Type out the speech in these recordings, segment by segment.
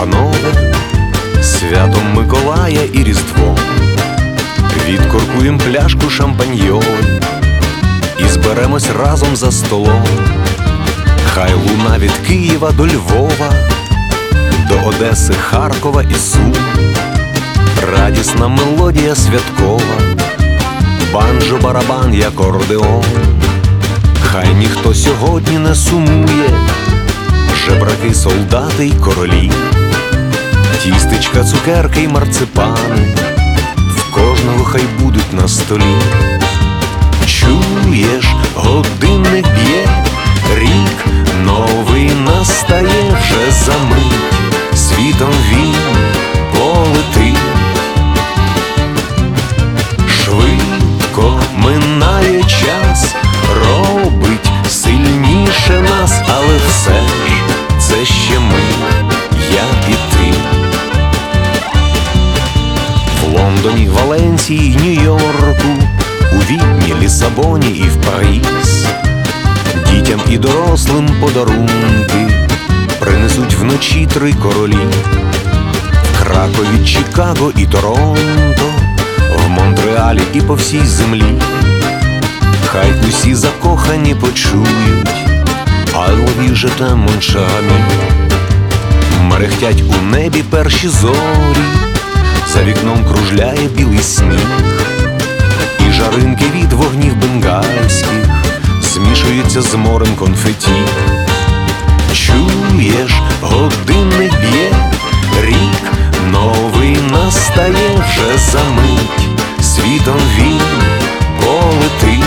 панове, святом Миколая і Різдвом. Відкоркуєм пляшку шампаньйон і зберемось разом за столом. Хай луна від Києва до Львова, до Одеси, Харкова і Сум. Радісна мелодія святкова, банджо, барабан й акордеон. Хай ніхто сьогодні не сумує, жебраки, солдати й королі, тістечка, цукерки й марципани в кожного хай будуть на столі. Чуєш, годинник б'є, рік новий настає вже за мить, світом він полетить. Швидко минає час, робить сильніше нас, але все ж це ще ми, я і ти. В Лондоні, Валенції, Нью-Йорку, у Відні, Лісабоні і в Париж дітям і дорослим подарунки принесуть вночі три королі. В Кракові, Чикаго і Торонто, в Монреалі і по всій землі. Хай усі закохані почують I love you, je t'aime, mon cher ami. Мерехтять у небі перші зорі, за вікном кружляє білий сніг, і жаринки від вогнів бенгальських змішуються з морем конфеті. Чуєш, годинник б'є, рік новий настає вже за мить, світом він полетить.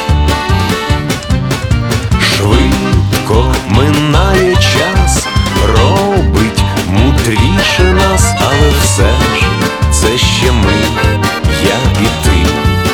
Швидко минає час, робить мудріше нас, але все ж це ще ми, я і ти.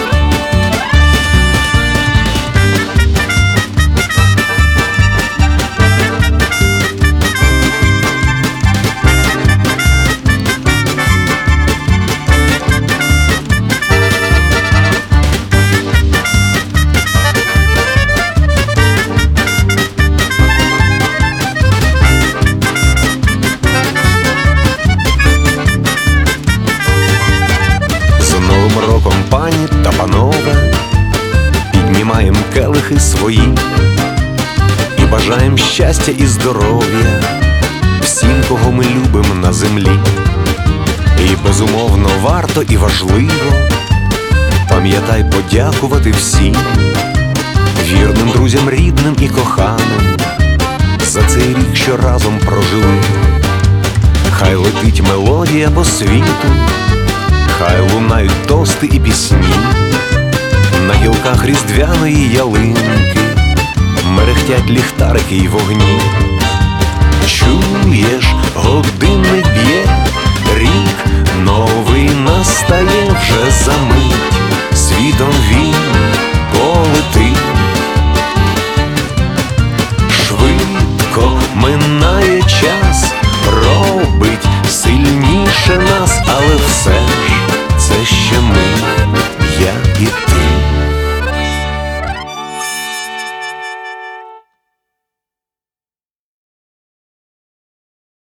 Пані та панове, піднімаєм келихи свої і бажаєм щастя і здоров'я всім, кого ми любимо на землі. І безумовно варто і важливо, пам'ятай подякувати всім вірним друзям, рідним і коханим за цей рік, що разом прожили. Хай летить мелодія по світу, хай лунають тости і пісні, на гілках різдвяної ялинки мерехтять ліхтарики й вогні. Чуєш, годинник б'є, рік